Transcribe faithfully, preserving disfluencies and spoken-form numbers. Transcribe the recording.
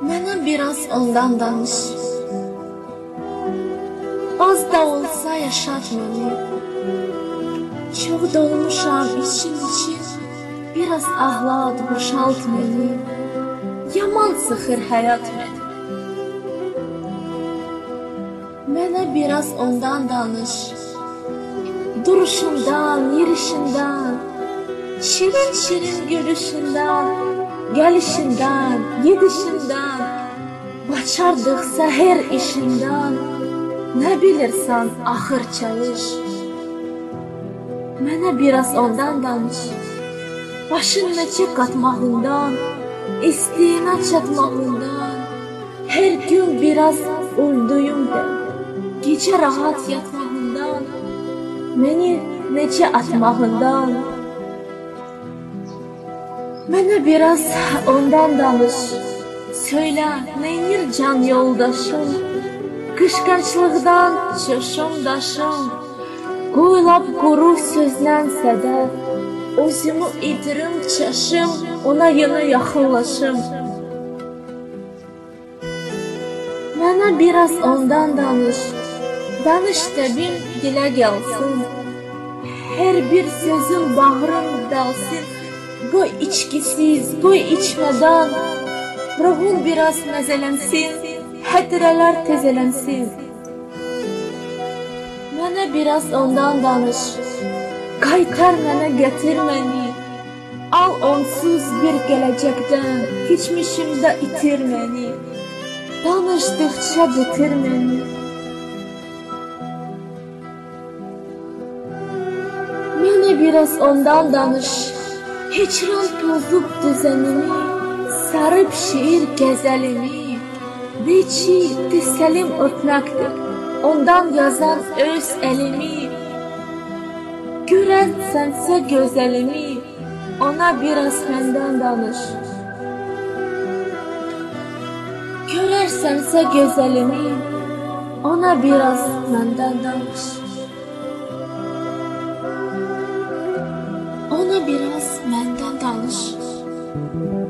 Mənə biraz ondan danış. Az da olsa yaşat məni. Çox dolmuşam için için. Biraz ağlat, boşalt məni. Yaman sıxır həyat məni. Mənə biraz ondan danış. Duruşundan, yerişindən, şirin-şirin gülüşündən, gəlişindən, gedişindən, bacardıqsa hər işindən, nə bilirsən axır çalış. Mənə biraz ondan danış. Başın neçə qatmağından, istəyinə çatmağından, hər gün biraz öldüyüm də, gecə rahat yatmağından, məni necə atmağından. Mənə biraz ondan danış. Söylə, neynir can yoldaşım? Qışqaçlıqdan çoşum daşım, qoylab quru sözlən sədəf. Özümü itirim çaşım, ona yana yaxınlaşım. Mənə biraz ondan danış. Danış təbim dilə gəlsin. Hər bir sözün bağrım dəlsin. Qoy içkisiz, qoy içmədən. Ruhun biraz məzələnsin, hətrələr təzələnsin. Mənə biraz ondan danış. Qaytar mənə, gətir məni. Al onsuz bir gələcəkdən, keçmişimdə itir məni. Danışdıqca bitir məni. Mənə biraz ondan danış. Hicran pozub düzənimi, sarıb şiir gəzəlimi. De ki, təsəlim öpməkdir, ondan yazan öz əlimi. Görən sənsə gözəlimi, ona biraz məndən danış. Görərsənsə gözəlimi, ona biraz məndən danış. Ona biraz məndən danış.